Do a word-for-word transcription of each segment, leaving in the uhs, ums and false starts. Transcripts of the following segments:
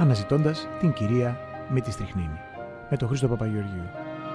αναζητώντας την κυρία με τη στριχνίνη, με τον Χρήστο Παπαγεωργίου.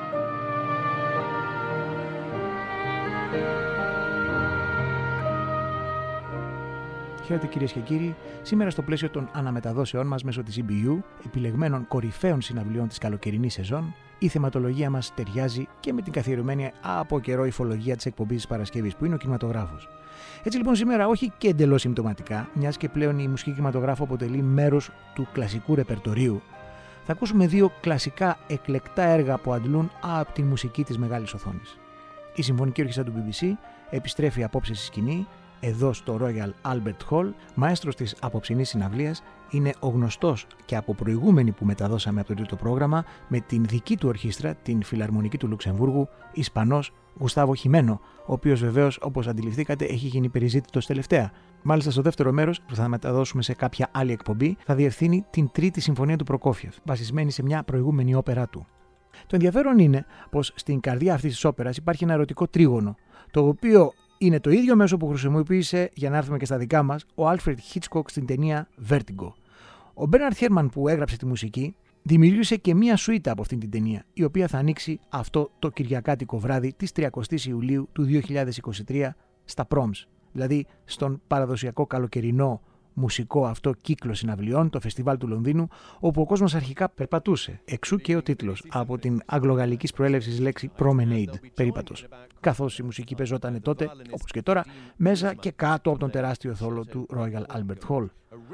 Χαίρετε κυρίες και κύριοι, σήμερα στο πλαίσιο των αναμεταδόσεών μας μέσω της ι μπι γιου, επιλεγμένων κορυφαίων συναυλιών της καλοκαιρινής σεζόν, η θεματολογία μας ταιριάζει και με την καθιερωμένη από καιρό υφολογία της εκπομπής της Παρασκευής, που είναι ο κινηματογράφος. Έτσι λοιπόν σήμερα, όχι και εντελώς συμπτωματικά, μιας και πλέον η μουσική κινηματογράφου αποτελεί μέρος του κλασικού ρεπερτορίου, θα ακούσουμε δύο κλασικά εκλεκτά έργα που αντλούν από τη μουσική της μεγάλης οθόνης. Η Συμφωνική Ορχήστρα του μπι μπι σι επιστρέφει απόψε στη σκηνή, εδώ στο Royal Albert Hall. Μαέστρος της απόψινής συναυλίας είναι ο γνωστός και από προηγούμενη που μεταδώσαμε από το τρίτο πρόγραμμα με την δική του ορχήστρα, την Φιλαρμονική του Λουξεμβούργου, Ισπανός Γουστάβο Χιμένο, ο οποίος βεβαίως, όπως αντιληφθήκατε, έχει γίνει περιζήτητος τελευταία. Μάλιστα, στο δεύτερο μέρος, που θα μεταδώσουμε σε κάποια άλλη εκπομπή, θα διευθύνει την τρίτη συμφωνία του Προκόφιεφ, βασισμένη σε μια προηγούμενη όπερα του. Το ενδιαφέρον είναι πως στην καρδιά αυτής της όπερας υπάρχει ένα ερωτικό τρίγωνο, το οποίο είναι το ίδιο μέσο που χρησιμοποίησε, για να έρθουμε και στα δικά μας, ο Άλφρεντ Χίτσκοκ στην ταινία Vertigo. Ο Μπέρναρντ Χέρμαν, που έγραψε τη μουσική, δημιούργησε και μία σουίτα από αυτήν την ταινία, η οποία θα ανοίξει αυτό το κυριακάτικο βράδυ της τριαντάης Ιουλίου του δύο χιλιάδες είκοσι τρία στα Proms, δηλαδή στον παραδοσιακό καλοκαιρινό μουσικό αυτό κύκλο συναυλιών, το φεστιβάλ του Λονδίνου, όπου ο κόσμος αρχικά περπατούσε. Εξού και ο τίτλος, από την αγγλογαλλικής προέλευσης λέξη promenade, περίπατος. Καθώς η μουσική παίζονταν τότε, όπως και τώρα, μέσα και κάτω από τον τεράστιο θόλο του Royal Albert Hall.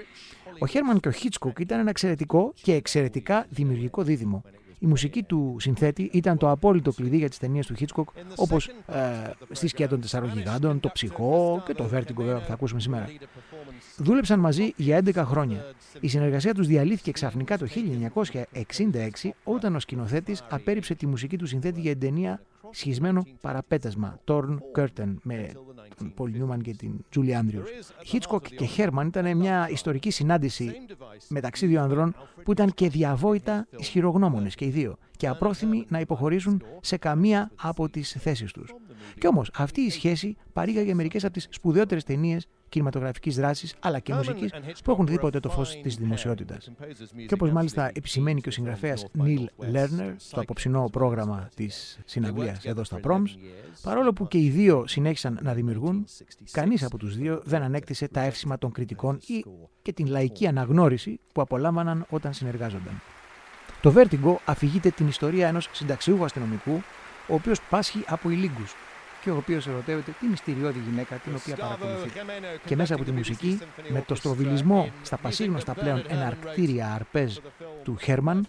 Ο Χέρμαν και ο Χίτσκοκ ήταν ένα εξαιρετικό και εξαιρετικά δημιουργικό δίδυμο. Η μουσική του συνθέτη ήταν το απόλυτο κλειδί για τις ταινίες του Χίτσκοκ, όπως ε, στη Σκιά των Τεσσάρων Γιγάντων, το Ψυχό και το Vertigo, βέβαια, που θα ακούσουμε σήμερα. Δούλεψαν μαζί για έντεκα χρόνια. Η συνεργασία τους διαλύθηκε ξαφνικά το χίλια εννιακόσια εξήντα έξι, όταν ο σκηνοθέτης απέρριψε τη μουσική του συνθέτη για την ταινία Σχισμένο Παραπέτασμα, Torn Curtain, με τον Πολ Νιούμαν και την Τζούλι Άντριους. Χίτσκοκ και Χέρμαν ήταν μια ιστορική συνάντηση μεταξύ δύο ανδρών που ήταν και διαβόητα ισχυρογνώμονες και οι δύο, και απρόθυμοι να υποχωρήσουν σε καμία από τις θέσεις τους. Κι όμως αυτή η σχέση παρήγαγε μερικές από τις σπουδαιότερες ταινίες κινηματογραφικής δράσης αλλά και μουσικής που έχουν δει ποτέ το φως της δημοσιότητας. Και όπως μάλιστα επισημαίνει και ο συγγραφέας Νίλ Λέρνερ στο απόψινό πρόγραμμα της συναυλίας εδώ στα Proms, παρόλο που και οι δύο συνέχισαν να δημιουργούν, κανείς από τους δύο δεν ανέκτησε τα εύσημα των κριτικών ή και την λαϊκή αναγνώριση που απολάμβαναν όταν συνεργάζονταν. Το Vertigo αφηγείται την ιστορία ενός συνταξιούχου αστυνομικού, ο οποίος πάσχει από ηλίγκους και ο οποίος ερωτεύεται τη μυστηριώδη γυναίκα την οποία παρακολουθεί. Και μέσα από τη μουσική, με το στροβιλισμό στα πασίγνωστα πλέον εναρκτήρια αρπέζ του Χέρμαν,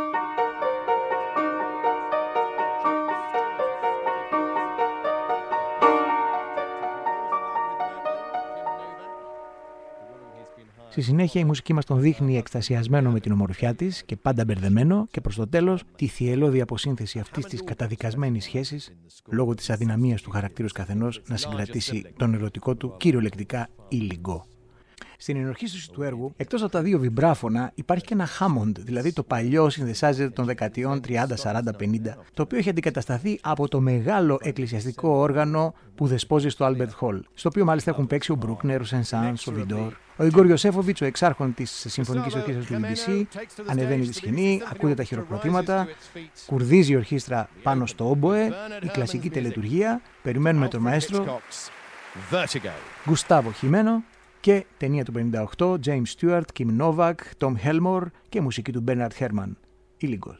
στη συνέχεια η μουσική μας τον δείχνει εκστασιασμένο με την ομορφιά της και πάντα μπερδεμένο, και προς το τέλος τη θυελλώδη αποσύνθεση αυτής της καταδικασμένης σχέσης, λόγω της αδυναμίας του χαρακτήρου καθενός να συγκρατήσει τον ερωτικό του κυριολεκτικά ήλιγκο. Στην ενορχήστηση του έργου, εκτός από τα δύο βιμπράφωνα, υπάρχει και ένα Hammond, δηλαδή το παλιό συνδεσάζερ των δεκαετιών τριάντα, σαράντα, πενήντα, το οποίο έχει αντικατασταθεί από το μεγάλο εκκλησιαστικό όργανο που δεσπόζει στο Albert Hall, στο οποίο μάλιστα έχουν παίξει ο Μπρούκνερ, ο Σεν-Σανς, ο Βιντόρ. Ο Ιγκόρ Ιωσέφοβιτς, ο εξάρχον της Συμφωνικής Ορχήστρας του μπι μπι σι, ανεβαίνει στη σκηνή, ακούτε τα χειροκροτήματα, κουρδίζει η ορχήστρα πάνω στο όμποε, η κλασική τελετουργία, περιμένουμε τον μαέστρο Γκουστάβο Χιμένο. Και ταινία του πενήντα οκτώ, James Stewart, Kim Novak, Tom Helmore και μουσική του Bernard Herrmann, Ήλιγκος.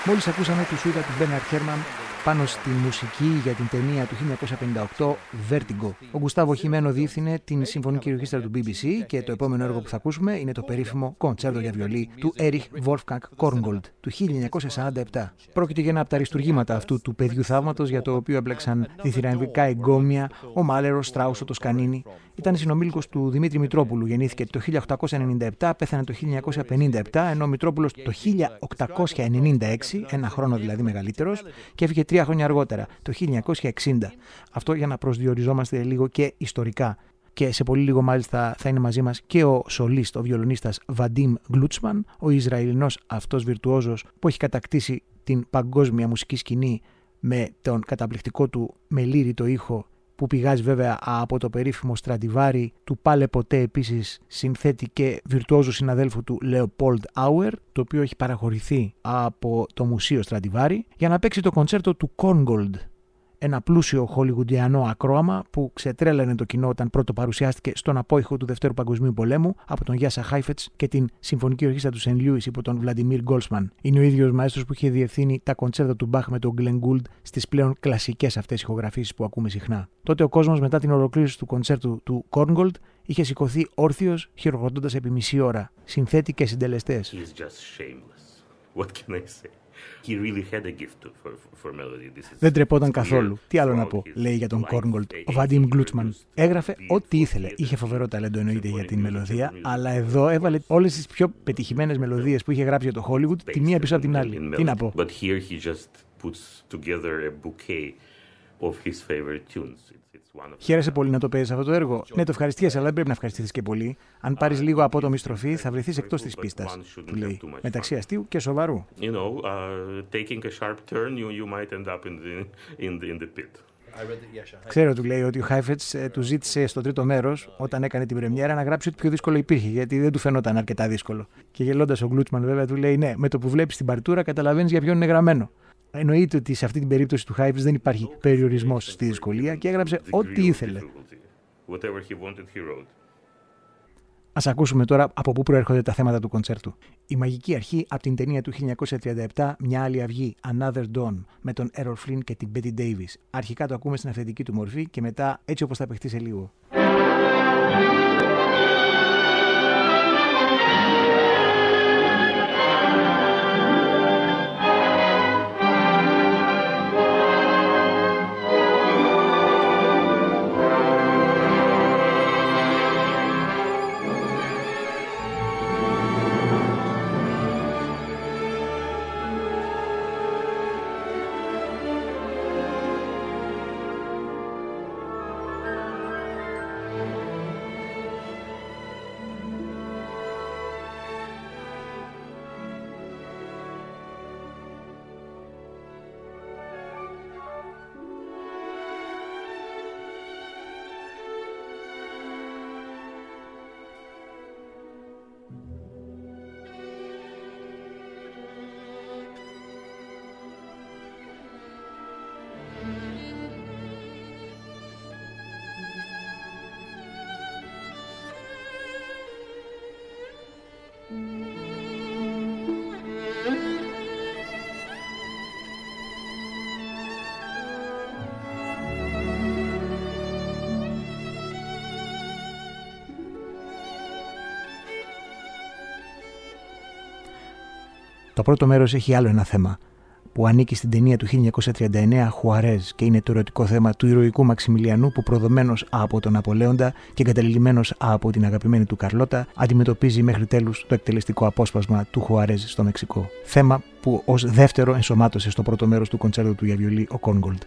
Μόλις ακούσαμε τη σούητα του Bernard Herrmann πάνω στη μουσική για την ταινία του χίλια εννιακόσια πενήντα οκτώ Vertigo. Ο Γκουστάβο Χιμένο διεύθυνε την Συμφωνική Ορχήστρα του μπι μπι σι και το επόμενο έργο που θα ακούσουμε είναι το περίφημο κοντσέρτο για βιολί του Erich Wolfgang Korngold του χίλια εννιακόσια σαράντα επτά. Πρόκειται για ένα από τα αριστουργήματα αυτού του παιδιού θαύματος για το οποίο έπλεξαν διθυρανδικά εγκόμια ο Μάλερος, Στράους, ο Τοσκανίνη. Ήταν συνομήλικος του Δημήτρη Μητρόπουλου, γεννήθηκε το χίλια οκτακόσια ενενήντα επτά, πέθανε το χίλια εννιακόσια πενήντα επτά, ενώ ο Μητρόπουλος το χίλια οκτακόσια ενενήντα έξι, ένα χρόνο δηλαδή μεγαλύτερος, και έφυγε τρία χρόνια αργότερα, το χίλια εννιακόσια εξήντα. Αυτό για να προσδιοριζόμαστε λίγο και ιστορικά. Και σε πολύ λίγο μάλιστα θα είναι μαζί μας και ο σολίστ, ο βιολονίστας Βαντίμ Γκλούτσμαν, ο Ισραηλινός αυτός βιρτουόζος που έχει κατακτήσει την παγκόσμια μουσική σκηνή με τον καταπληκτικό του μελήρητο ήχο, που πηγάζει βέβαια από το περίφημο Στραντιβάρι του πάλε ποτέ επίσης συνθέτη και βιρτουόζου συναδέλφου του Leopold Auer, το οποίο έχει παραχωρηθεί από το Μουσείο Στραντιβάρι, για να παίξει το κοντσέρτο του Korngold. Ένα πλούσιο χολιγουντιανό ακρόαμα που ξετρέλανε το κοινό όταν πρώτο παρουσιάστηκε στον απόϊχο του Δευτέρου Παγκοσμίου Πολέμου από τον Γιάσα Χάιφετς και την Συμφωνική Ορχήστρα του Σεντ Λούις υπό τον Βλαντιμίρ Γκόλσμαν. Είναι ο ίδιος μαέστρος που είχε διευθύνει τα κοντσέρτα του Μπαχ με τον Glenn Gould στις πλέον κλασικές αυτές ηχογραφήσεις που ακούμε συχνά. Τότε ο κόσμος μετά την ολοκλήρωση του κοντσέρτου του Korngold είχε σηκωθεί όρθιος, χειροκροτώντας επί μισή ώρα. Συνθέτη και συντελεστές. He really had a gift for, for melody. This is... Δεν τρεπόταν καθόλου. Τι άλλο να πω, λέει για τον Korngold ο Βαντίμ Γκλούτσμαν. Έγραφε ό,τι ήθελε. Είχε φοβερό ταλέντο εννοείται για την μελωδία, αλλά εδώ έβαλε όλες τις πιο πετυχημένες μελωδίες που είχε γράψει για το Hollywood, τη μία πίσω από την άλλη. Τι να πω. But here he just puts together a bouquet of his favorite tunes. Χαίρεσαι πολύ να το παίζεις αυτό το έργο. Ναι, το ευχαριστίες, αλλά δεν πρέπει να ευχαριστηθείς και πολύ. Αν πάρεις λίγο απότομη στροφή, θα βρεθείς εκτός της πίστας, του λέει, μεταξύ αστείου και σοβαρού. You know, uh, taking a sharp turn, you, you might end up in the, in the, in the pit. Ξέρω, του λέει, ότι ο Χάιφετς ε, του ζήτησε στο τρίτο μέρος, όταν έκανε την πρεμιέρα, να γράψει ό,τι πιο δύσκολο υπήρχε, γιατί δεν του φαινόταν αρκετά δύσκολο. Και γελώντας ο Γκλούτσμαν, βέβαια, του λέει: ναι, με το που βλέπεις την παρτούρα, καταλαβαίνεις για ποιον είναι γραμμένο. Εννοείται ότι σε αυτή την περίπτωση του Χάιφετς δεν υπάρχει περιορισμός στη δυσκολία και έγραψε ό,τι ήθελε. Ας ακούσουμε τώρα από πού προέρχονται τα θέματα του κοντσέρτου. Η μαγική αρχή από την ταινία του χίλια εννιακόσια τριάντα επτά, Μια άλλη αυγή, Another Dawn, με τον Errol Flynn και την Betty Davis. Αρχικά το ακούμε στην αυθεντική του μορφή και μετά έτσι όπως θα παιχτεί σε λίγο. Το πρώτο μέρος έχει άλλο ένα θέμα που ανήκει στην ταινία του χίλια εννιακόσια τριάντα εννέα Χουαρέζ και είναι το ερωτικό θέμα του ηρωικού Μαξιμιλιανού που, προδομένος από τον Απολέοντα και εγκαταλειμμένος από την αγαπημένη του Καρλώτα, αντιμετωπίζει μέχρι τέλους το εκτελεστικό απόσπασμα του Χουαρέζ στο Μεξικό. Θέμα που ως δεύτερο ενσωμάτωσε στο πρώτο μέρος του κοντσέρτου του για βιολί ο Korngold.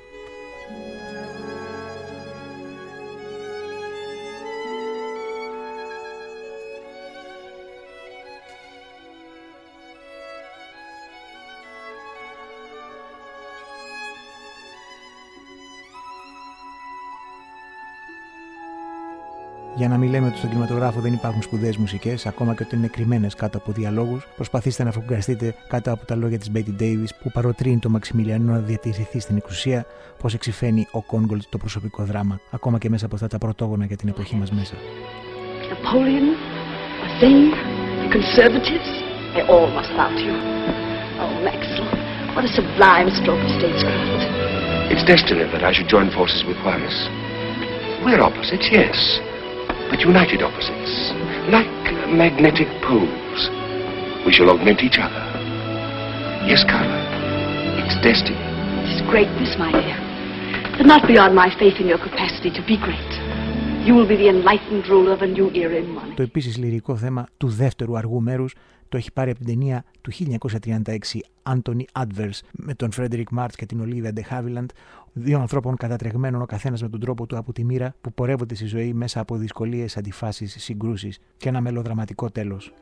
Για να μην λέμε ότι στον κινηματογράφο δεν υπάρχουν σπουδαίες μουσικές, ακόμα και όταν είναι κρυμμένες κάτω από διαλόγους, προσπαθήστε να φογκραστείτε κάτω από τα λόγια της Betty Davis που παροτρύνει το Μαξιμιλιανό να διατηρηθεί στην εξουσία, πώς εξυφαίνει ο Korngold το προσωπικό δράμα, ακόμα και μέσα από αυτά τα πρωτόγωνα για την εποχή μας μέσα. Napoleon, a thing, the conservatives, they all must bow to you. Oh, Maxwell. What a sublime stroke of statecraft. It's destiny that I should join forces with Juarez. We're opposites, yes, but united opposites. Like magnetic poles. We shall augment each other. Yes, Carla, it's destiny. It is greatness, my dear, but not beyond my faith in your capacity to be great. You will be the enlightened ruler of a new era in money. Το επίσης λυρικό θέμα του δεύτερου αργού μέρους το έχει πάρει από την ταινία του χίλια εννιακόσια τριάντα έξι Anthony Adverse με τον Frederick March και την Olivia de Havilland, δύο ανθρώπων κατατρεγμένων ο καθένας με τον τρόπο του από τη μοίρα που πορεύονται στη ζωή μέσα από δυσκολίες, αντιφάσεις, συγκρούσεις και ένα μελοδραματικό τέλος.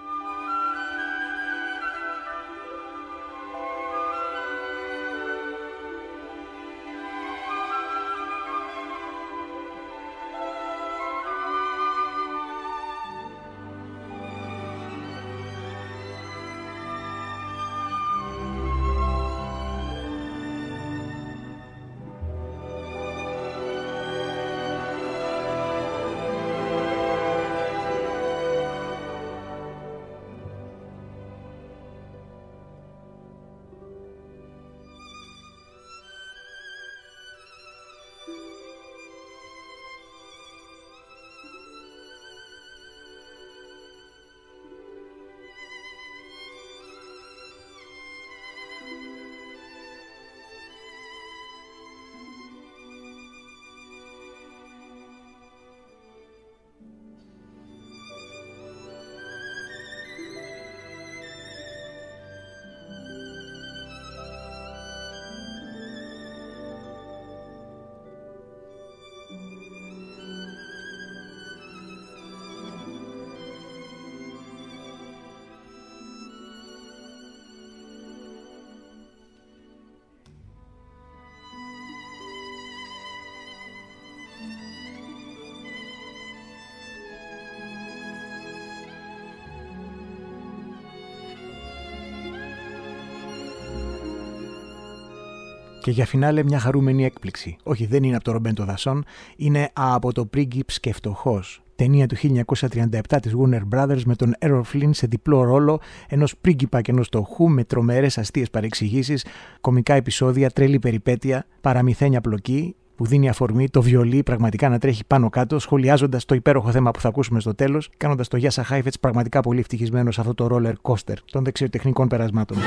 Και για φινάλε μια χαρούμενη έκπληξη. Όχι, δεν είναι από το Ρομπέντο Δασόν, είναι από το Πρίγκιπς και Φτωχός. Ταινία του χίλια εννιακόσια τριάντα επτά της Warner Brothers με τον Errol Flynn σε διπλό ρόλο ενός πρίγκιπα και ενός φτωχού με τρομερές αστείες παρεξηγήσεις, κωμικά επεισόδια, τρελή περιπέτεια, παραμυθένια πλοκή που δίνει αφορμή το βιολί πραγματικά να τρέχει πάνω κάτω, σχολιάζοντας το υπέροχο θέμα που θα ακούσουμε στο τέλος, κάνοντας το Γιάσα Χάιφετς πραγματικά πολύ ευτυχισμένο σε αυτό το roller coaster των δεξιοτεχνικών περασμάτων.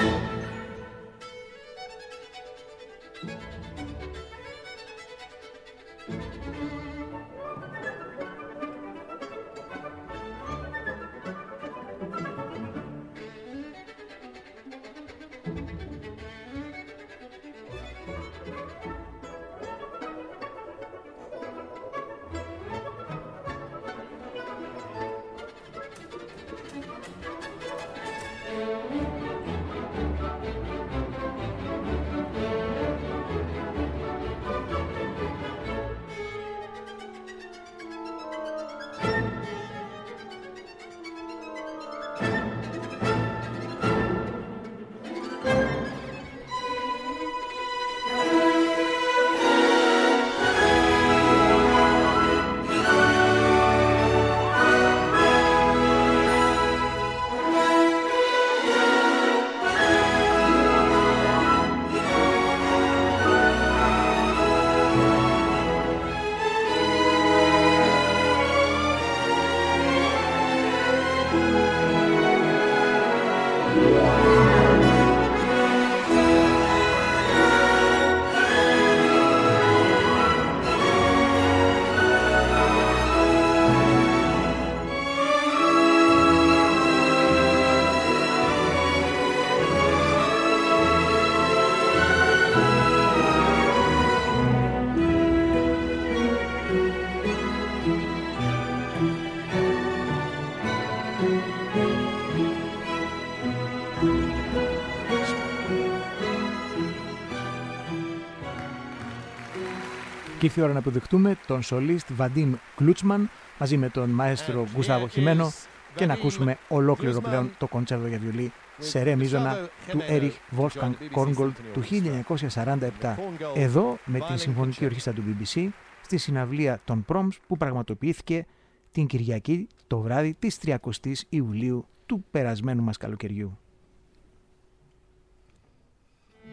Και ήρθε η ώρα να αποδεχτούμε τον σολίστ Βαντίμ Κλούτσμαν μαζί με τον μαέστρο Γκουστάβο Χιμένο και να ακούσουμε ολόκληρο πλέον το κοντσέρτο για βιολί σε ρε μίζωνα του Έριχ Βόλφγκανγκ Κόρνγκολτ του χίλια εννιακόσια σαράντα επτά. Εδώ με την Συμφωνική Ορχήστρα του μπι μπι σι στη συναυλία των Proms που πραγματοποιήθηκε την Κυριακή το βράδυ της τριακοστής Ιουλίου του περασμένου μας καλοκαιριού.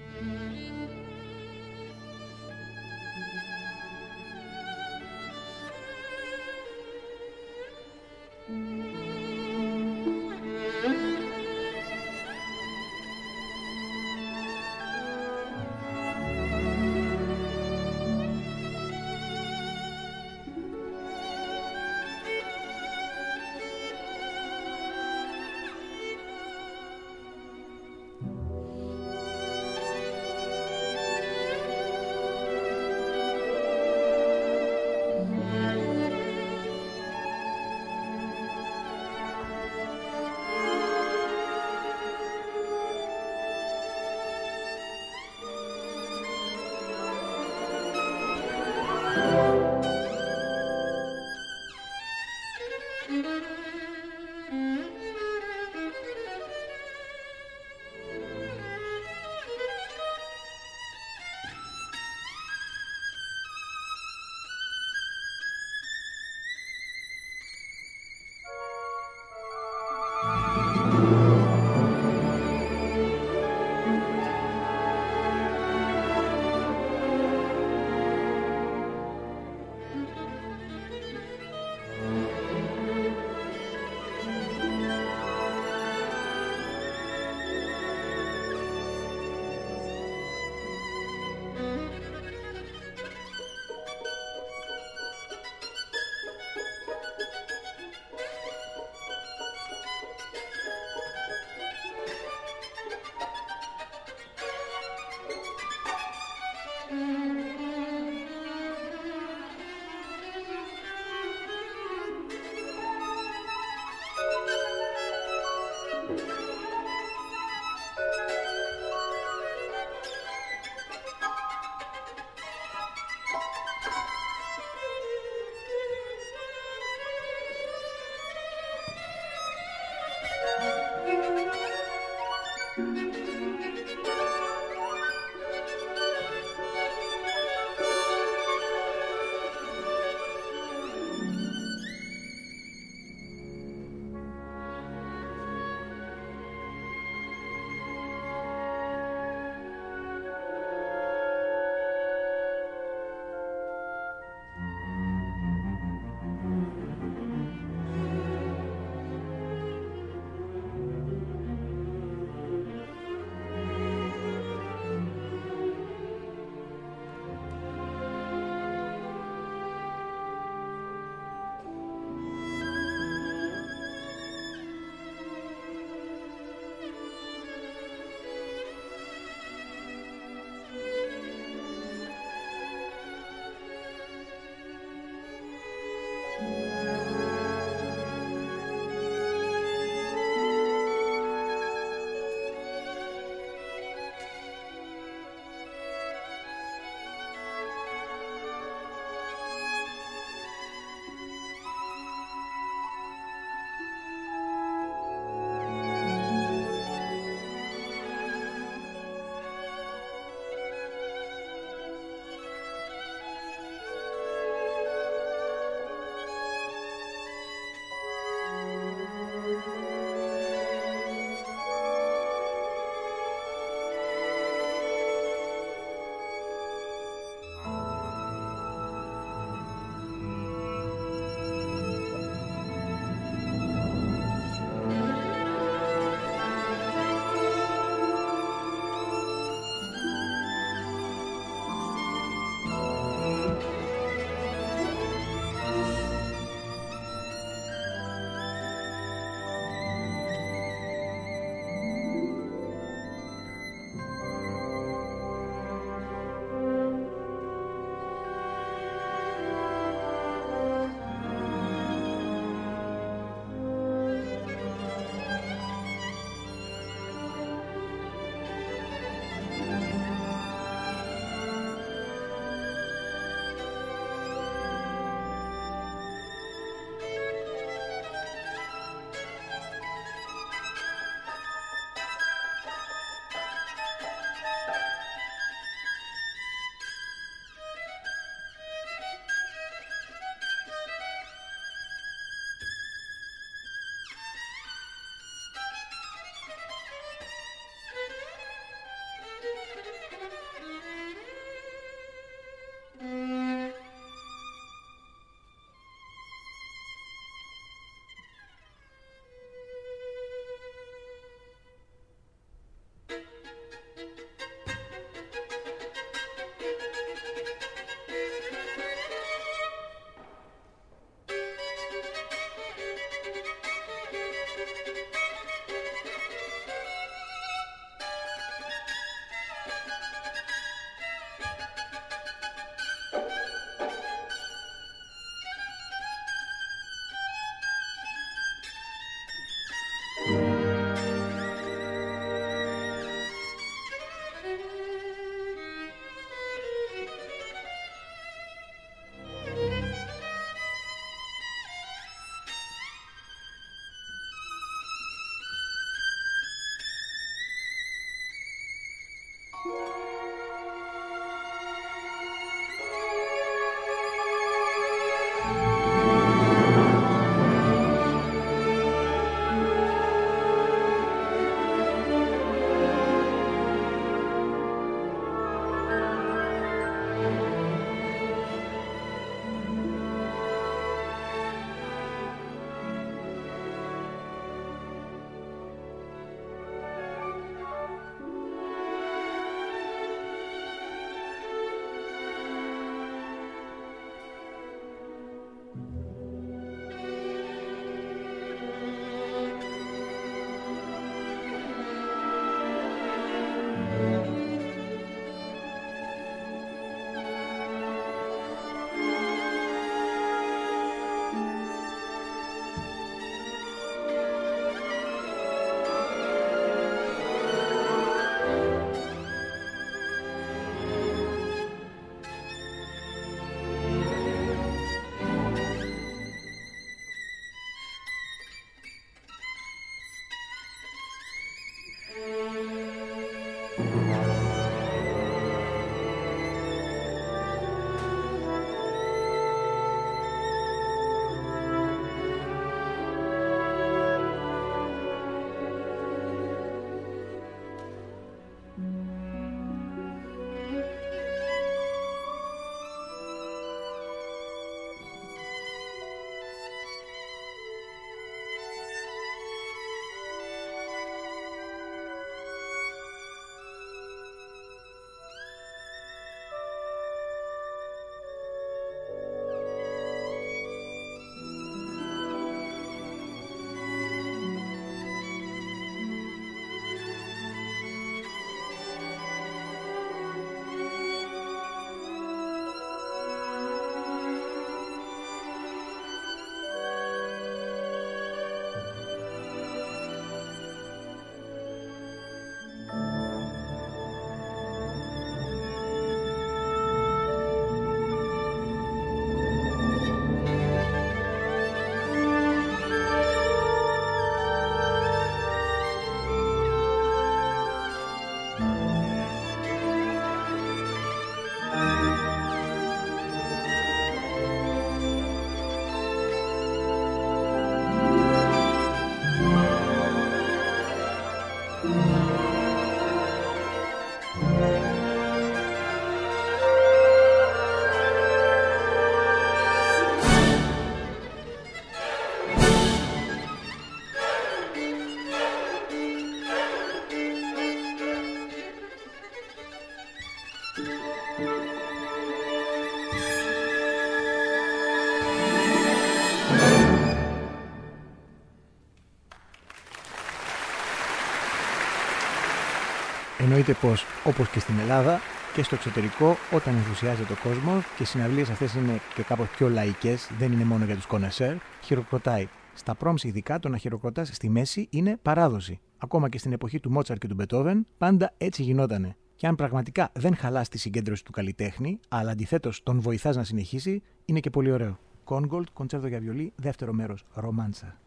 Εννοείται πως, όπως και στην Ελλάδα και στο εξωτερικό, όταν ενθουσιάζεται ο κόσμος και οι συναυλίες αυτές είναι και κάπως πιο λαϊκές, δεν είναι μόνο για τους κονεσέρ, χειροκροτάει. Στα πρόμς ειδικά το να χειροκροτάς στη μέση είναι παράδοση. Ακόμα και στην εποχή του Μότσαρτ και του Μπετόβεν, πάντα έτσι γινότανε. Και αν πραγματικά δεν χαλάς τη συγκέντρωση του καλλιτέχνη, αλλά αντιθέτως τον βοηθάς να συνεχίσει, είναι και πολύ ωραίο. Κόνγκολτ, κοντσέρτο για βιολί, δεύτερο μέρος, ρομάντσα.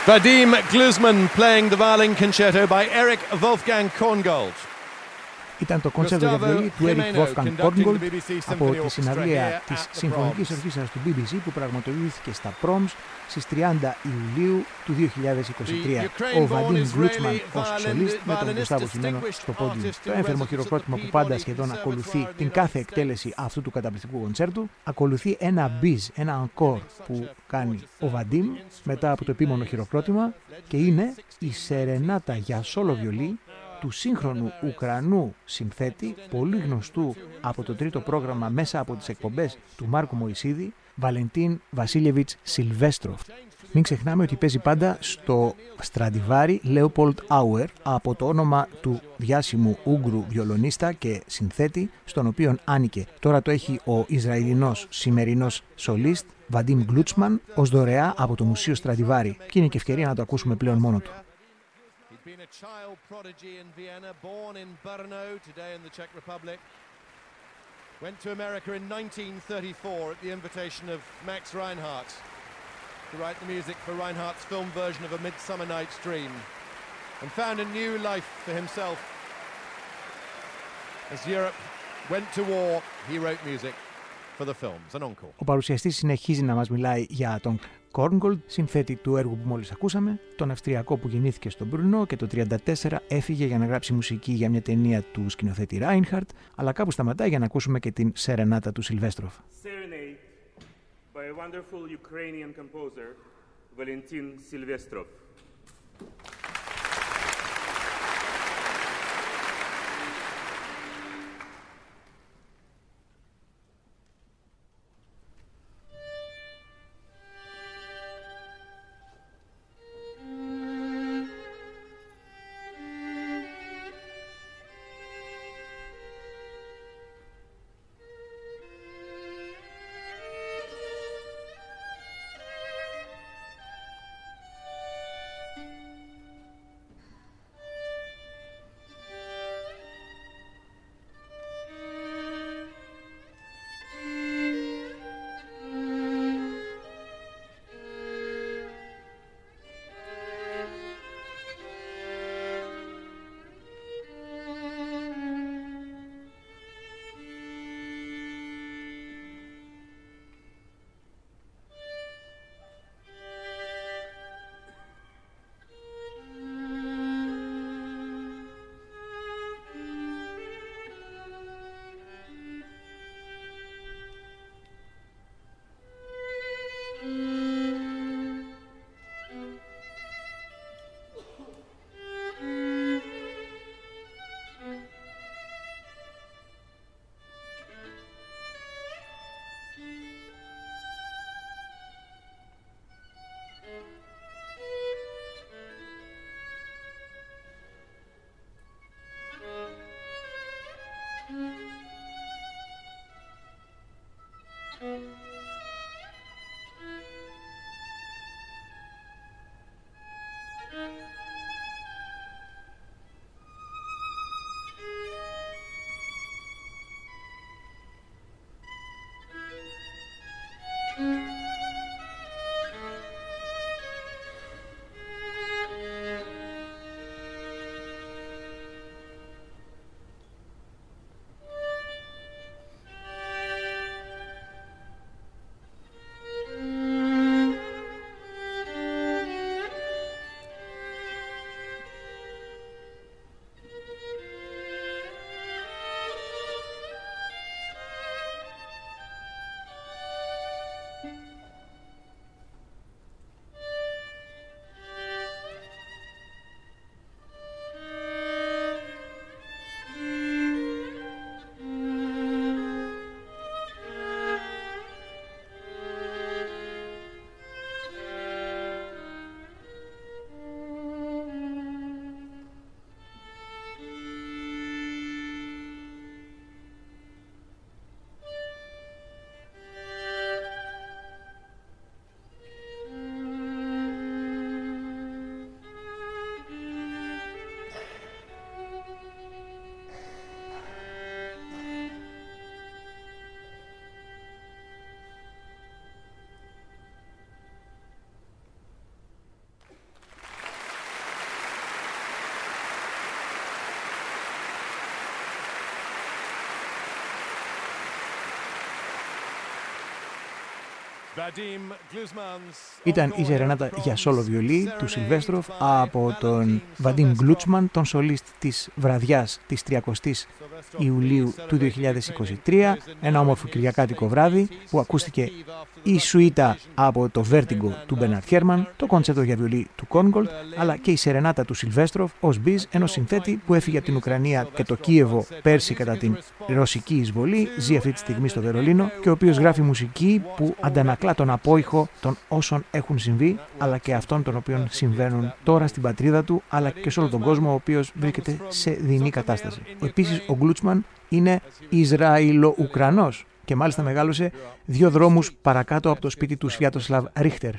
Vadim Gluzman playing the violin concerto by Eric Wolfgang Korngold. Ήταν το κόνσερτο για βιολί του Eric Wolfgang Korngold από τη συναυλία της Συμφωνικής Ορχήστρας του μπι μπι σι που πραγματοποιήθηκε στα Proms στις τριάντα Ιουλίου του δύο χιλιάδες είκοσι τρία. Ο Vadim Gluzman ως σολίστ με τον Γκουστάβο Χιμένο στο πόντιου. Το έμφερμο χειροκρότημα που πάντα σχεδόν ακολουθεί την κάθε εκτέλεση αυτού του καταπληκτικού κοντσέρτου. Ακολουθεί ένα μπιζ, ένα encore που κάνει ο Vadim μετά από το επίμονο χειροκρότημα και είναι η σερενάτα για σόλο βιολί του σύγχρονου Ουκρανού συνθέτη, πολύ γνωστού από το τρίτο πρόγραμμα μέσα από τις εκπομπές του Μάρκου Μωυσίδη, Βαλεντίν Βασίλεβιτς Σιλβέστροφ. Μην ξεχνάμε ότι παίζει πάντα στο Στραντιβάρι Leopold Auer από το όνομα του διάσημου Ούγγρου βιολονίστα και συνθέτη, στον οποίον άνοικε. Τώρα το έχει ο Ισραηλινός σημερινός σολίστ Vadim Gluzman ως δωρεά από το Μουσείο Στραντιβάρι και είναι και ευκαιρία να το ακούσουμε πλέον μόνο του. Been a child prodigy in Vienna, born in Brno, today in the Czech Republic. Went to America in nineteen thirty-four at the invitation of Max Reinhardt to write the music for Reinhardt's film version of A Midsummer Night's Dream, and found a new life for himself. As Europe went to war, he wrote music for the films, an encore. Ο παρουσιαστής συνεχίζει να μας μιλάει για τον Korngold, συνθέτη του έργου που μόλις ακούσαμε, τον Αυστριακό που γεννήθηκε στο Μπρουνό και το χίλια εννιακόσια τριάντα τέσσερα έφυγε για να γράψει μουσική για μια ταινία του σκηνοθέτη Reinhardt, αλλά κάπου σταματάει για να ακούσουμε και την σερενάτα του Σιλβέστροφ. Serenade by a wonderful Ukrainian composer, Valentin Silvestrov. Ήταν η σερενάτα για σόλο βιολί του Σιλβέστροφ από τον Βαντίμ Γκλούτσμαν, τον σολίστ της βραδιάς της τριακοστής Ιουλίου του δύο χιλιάδες είκοσι τρία, ένα όμορφο κυριακάτικο βράδυ που ακούστηκε η σουίτα από το Vertigo του Μπέρναρντ Χέρμαν, το κόντσερτο για βιολί του Κόνγκολτ, αλλά και η σερενάτα του Σιλβέστροφ ως μπιζ, ενός συνθέτη που έφυγε από την Ουκρανία και το Κίεβο πέρσι κατά την ρωσική εισβολή, ζει αυτή τη στιγμή στο Βερολίνο και ο οποίος γράφει μουσική που αντανακλά τον απόϊχο των όσων έχουν συμβεί, αλλά και αυτών των οποίων συμβαίνουν τώρα στην πατρίδα του, αλλά και σε όλο τον κόσμο, ο οποίος βρίσκεται σε δεινή κατάσταση. Επίσης, ο Γκλούτσμαν είναι Ισραηλο-Ουκρανός και μάλιστα μεγάλωσε δύο δρόμους παρακάτω από το σπίτι του Σβιάτοσλαβ Ρίχτερ.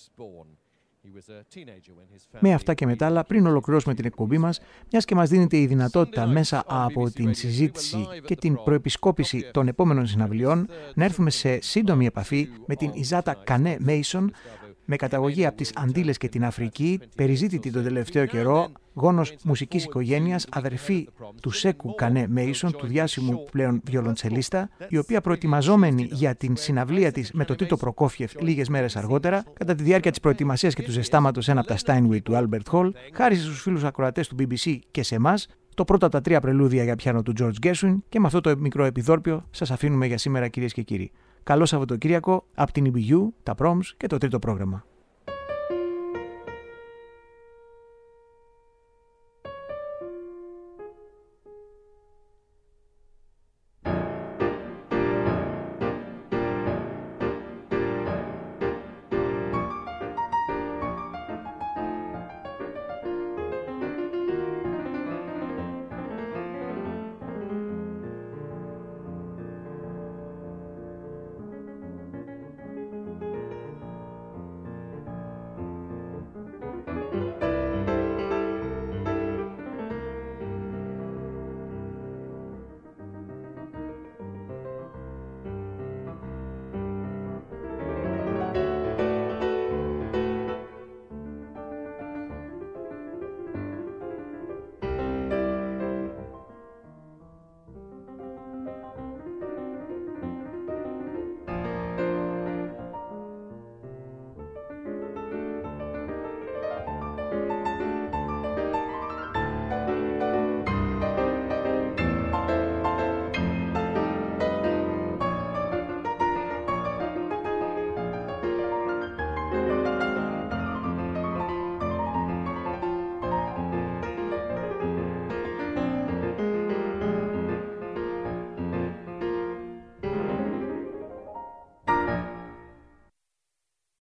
Με αυτά και μετά, αλλά πριν ολοκληρώσουμε την εκπομπή μας, μιας και μας δίνεται η δυνατότητα μέσα από την συζήτηση και την προεπισκόπηση των επόμενων συναυλιών να έρθουμε σε σύντομη επαφή με την Ιζάτα Κανέ Μέισον, με καταγωγή από τις Αντίλες και την Αφρική, περιζήτητη τον τελευταίο καιρό, γόνος μουσικής οικογένειας, αδερφή του Σέκου Κανέ Μέισον, του διάσημου πλέον βιολοντσελίστα, η οποία προετοιμαζόμενη για την συναυλία της με το Τίτο Προκόφιεφ λίγες μέρες αργότερα, κατά τη διάρκεια της προετοιμασίας και του ζεστάματος ένα από τα Steinway του Albert Hall, χάρισε στους φίλους ακροατές του μπι μπι σι και σε εμάς το πρώτο από τα τρία πρελούδια για πιάνο του George Gershwin, και με αυτό το μικρό επιδόρπιο σας αφήνουμε για σήμερα, κυρίες και κύριοι. Καλό Σαββατοκύριακο από την ι μπι γιου, τα Proms και το τρίτο πρόγραμμα.